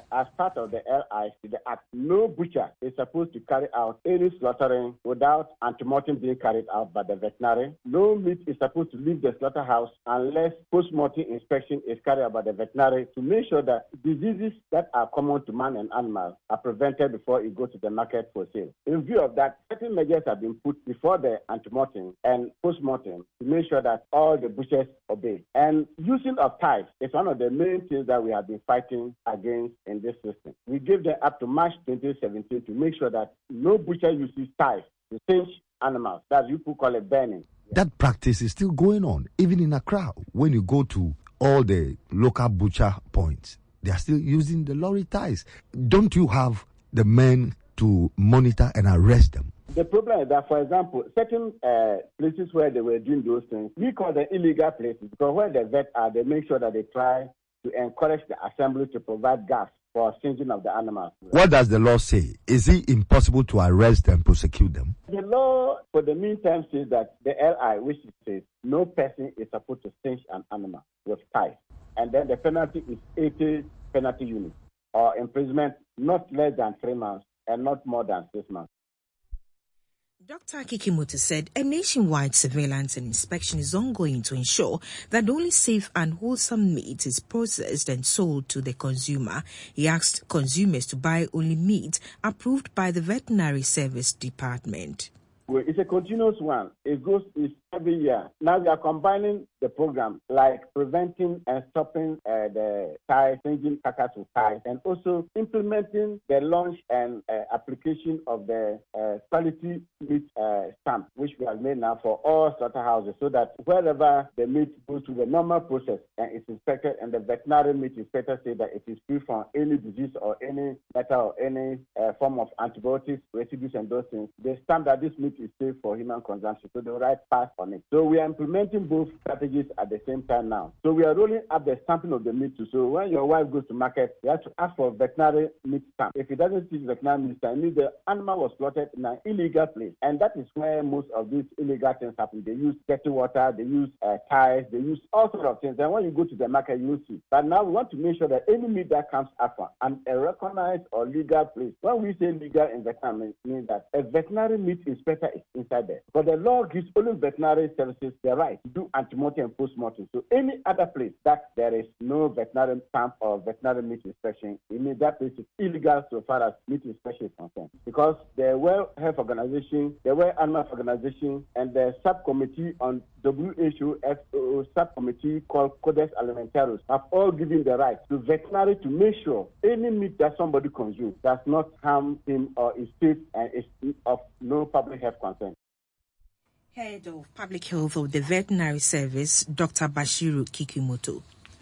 as part of the LI to the Act, no butcher is supposed to carry out any slaughtering without antemortem being carried out by the veterinary. No meat is supposed to leave the slaughterhouse unless post-mortem inspection is carried out by the veterinary to make sure that diseases that are common to man and animals are prevented before it goes to the market for sale. In view of that, certain measures have been put before the antemortem and post-mortem to make sure that all the butchers obey. And using of ties is one of the main things that we have been fighting against in this system. We gave them up to March 2017 to make sure that no butcher uses ties to cinch animals. That you could call it burning. That practice is still going on, even in Accra. When you go to all the local butcher points, they are still using the lorry ties. Don't you have the men to monitor and arrest them? The problem is that, for example, certain places where they were doing those things, we call them illegal places, because where the vets are, they make sure that they try to encourage the assembly to provide gas for singeing of the animals. What does the law say? Is it impossible to arrest and prosecute them? The law, for the meantime, says that the LI, which says no person is supposed to singe an animal with ties. And then the penalty is 80 penalty units, or imprisonment not less than 3 months and not more than 6 months. Dr. Kikimoto said a nationwide surveillance and inspection is ongoing to ensure that only safe and wholesome meat is processed and sold to the consumer. He asked consumers to buy only meat approved by the Veterinary Service Department. It's a continuous one. It goes every year. Now we are combining the program like preventing and stopping the ties, changing carcass with ties, and also implementing the launch and application of the quality meat stamp, which we have made now for all slaughterhouses, so that wherever the meat goes through the normal process and it's inspected, and the veterinary meat inspector say that it is free from any disease or any metal or any form of antibiotics, residues, and those things, they stamp that this meat is safe for human consumption, so they write pass on it. So we are implementing both strategies at the same time now. So we are rolling up the stamping of the meat too. So when your wife goes to market, you have to ask for veterinary meat stamp. If it doesn't see veterinary meat stamp, it means the animal was slaughtered in an illegal place. And that is where most of these illegal things happen. They use dirty water, they use ties, they use all sorts of things. And when you go to the market, you will see. But now we want to make sure that any meat that comes out from a recognized or legal place, when we say legal in veterinary, means that a veterinary meat inspector is inside there. But the law gives only veterinary services the right to do antemortem and postmortem. So any other place that there is no veterinary stamp or veterinary meat inspection, it means that place is illegal so far as meat inspection is concerned. Because the World Health Organization, the World Animal Organization, and the subcommittee on WHO FAO subcommittee called Codex Alimentarius have all given the right to veterinary to make sure any meat that somebody consumes does not harm him or is safe and is of no public health concern. Head of Public Health of the Veterinary Service, Dr. Bashiru Kikimoto.